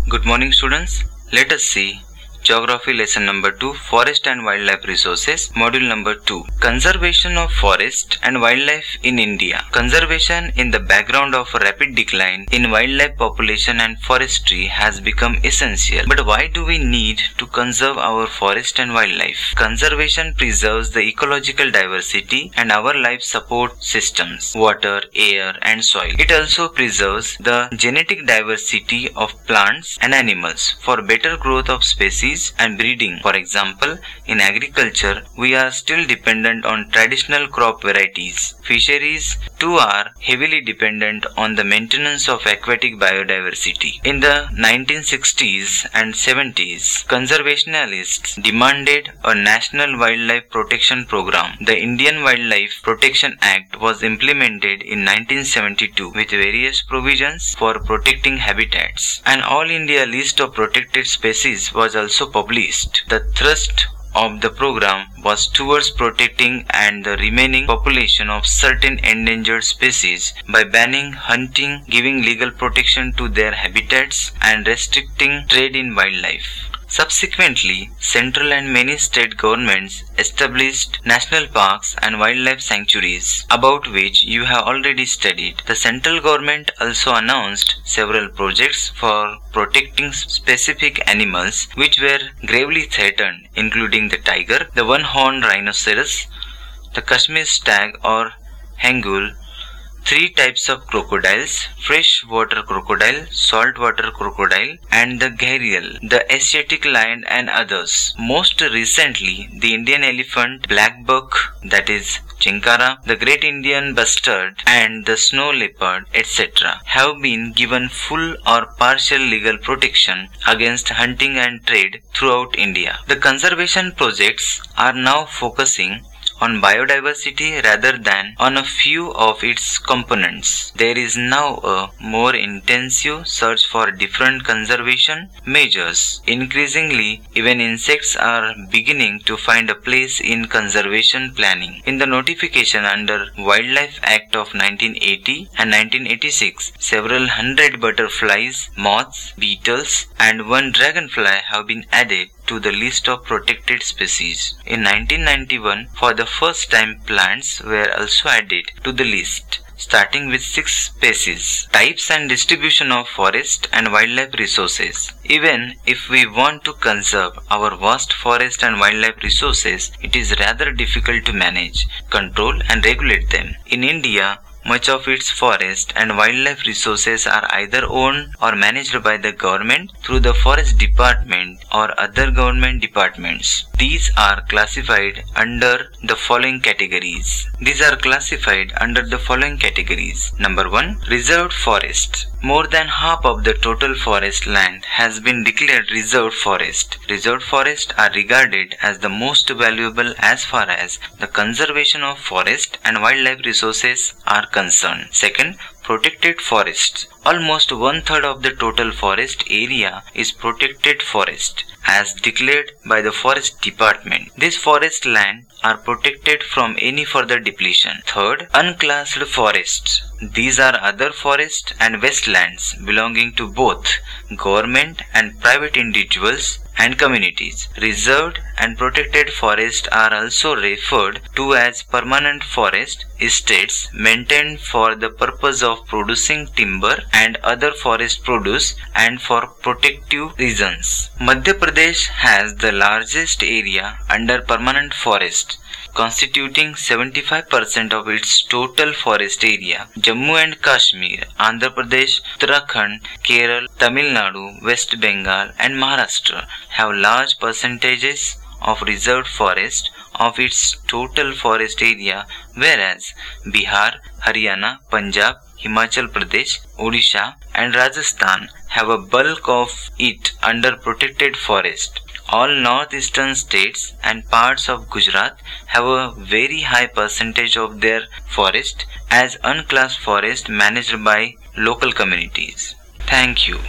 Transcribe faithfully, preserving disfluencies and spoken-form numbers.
Good morning, students. Let us see Geography lesson number two, Forest and Wildlife Resources, module number two, Conservation of Forest and Wildlife in India. Conservation in the background of a rapid decline in wildlife population and forestry has become essential. But why do we need to conserve our forest and wildlife? Conservation preserves the ecological diversity and our life support systems, water, air, and soil. It also preserves the genetic diversity of plants and animals for better growth of species and breeding. For example, in agriculture, we are still dependent on traditional crop varieties. Fisheries too are heavily dependent on the maintenance of aquatic biodiversity. In the nineteen sixties and seventies, conservationists demanded a national wildlife protection program. The Indian Wildlife Protection Act was implemented in nineteen seventy-two with various provisions for protecting habitats. An All India list of protected species was also published. The thrust of the program was towards protecting and the remaining population of certain endangered species by banning hunting, giving legal protection to their habitats, and restricting trade in wildlife. Subsequently, central and many state governments established national parks and wildlife sanctuaries, about which you have already studied. The central government also announced several projects for protecting specific animals which were gravely threatened, including the tiger, the one-horned rhinoceros, the Kashmir stag or hangul, three types of crocodiles, freshwater crocodile, saltwater crocodile, and the gharial, the Asiatic lion, and others. Most recently, the Indian elephant, black buck, that is Chinkara, the great Indian bustard, and the snow leopard, et cetera, have been given full or partial legal protection against hunting and trade throughout India. The conservation projects are now focusing on biodiversity rather than on a few of its components. There is now a more intensive search for different conservation measures. Increasingly, even insects are beginning to find a place in conservation planning. In the notification under Wildlife Act of nineteen eighty and nineteen eighty-six, several hundred butterflies, moths, beetles, and one dragonfly have been added to the list of protected species. In nineteen ninety-one, for the first time, plants were also added to the list, starting with six species. Types and distribution of forest and wildlife resources. Even if we want to conserve our vast forest and wildlife resources, it is rather difficult to manage, control, and regulate them. In India, much of its forest and wildlife resources are either owned or managed by the government through the Forest Department or other government departments. These are classified under the following categories. These are classified under the following categories. Number one, reserved forest. More than half of the total forest land has been declared reserved forest. Reserved forests are regarded as the most valuable as far as the conservation of forest and wildlife resources are concerned. Second, protected forests. Almost one-third of the total forest area is protected forest, as declared by the Forest Department. This forest land are protected from any further depletion. Third, unclassed forests. These are other forests and wastelands belonging to both government and private individuals and communities. Reserved and protected forests are also referred to as permanent forest estates maintained for the purpose of producing timber and other forest produce and for protective reasons. Madhya Pradesh has the largest area under permanent forest, constituting seventy-five percent of its total forest area. Jammu and Kashmir, Andhra Pradesh, Uttarakhand, Kerala, Tamil Nadu, West Bengal, and Maharashtra have large percentages of reserved forest of its total forest area, whereas Bihar, Haryana, Punjab, Himachal Pradesh, Odisha, and Rajasthan have a bulk of it under protected forest. All northeastern states and parts of Gujarat have a very high percentage of their forest as unclassed forest managed by local communities. Thank you.